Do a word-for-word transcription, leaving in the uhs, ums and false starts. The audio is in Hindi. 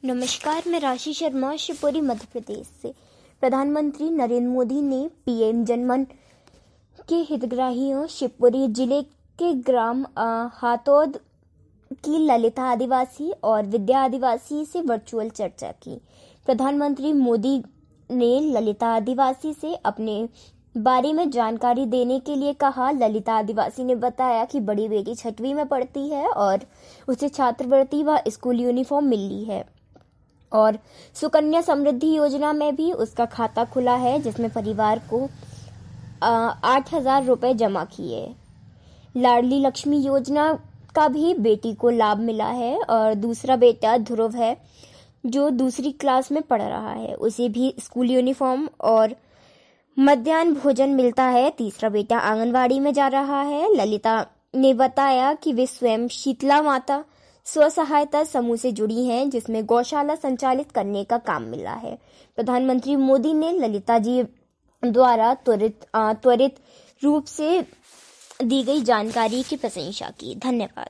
नमस्कार, मैं राशि शर्मा शिवपुरी मध्य प्रदेश से। प्रधानमंत्री नरेंद्र मोदी ने पीएम जनमन के हितग्राहियों शिवपुरी जिले के ग्राम हातौद की ललिता आदिवासी और विद्या आदिवासी से वर्चुअल चर्चा की। प्रधानमंत्री मोदी ने ललिता आदिवासी से अपने बारे में जानकारी देने के लिए कहा। ललिता आदिवासी ने बताया कि बड़ी बेटी छठवीं में पढ़ती है और उसे छात्रवृत्ति व स्कूल यूनिफॉर्म मिली है और सुकन्या समृद्धि योजना में भी उसका खाता खुला है, जिसमें परिवार को आठ हजार रुपए जमा किए। लाडली लक्ष्मी योजना का भी बेटी को लाभ मिला है और दूसरा बेटा ध्रुव है जो दूसरी क्लास में पढ़ रहा है, उसे भी स्कूल यूनिफॉर्म और मध्याह्न भोजन मिलता है। तीसरा बेटा आंगनवाड़ी में जा रहा है। ललिता ने बताया कि वे स्वयं शीतला माता स्व सहायता समूह से जुड़ी हैं, जिसमें गौशाला संचालित करने का काम मिला है। प्रधानमंत्री मोदी ने ललिता जी द्वारा त्वरित त्वरित रूप से दी गई जानकारी की प्रशंसा की। धन्यवाद।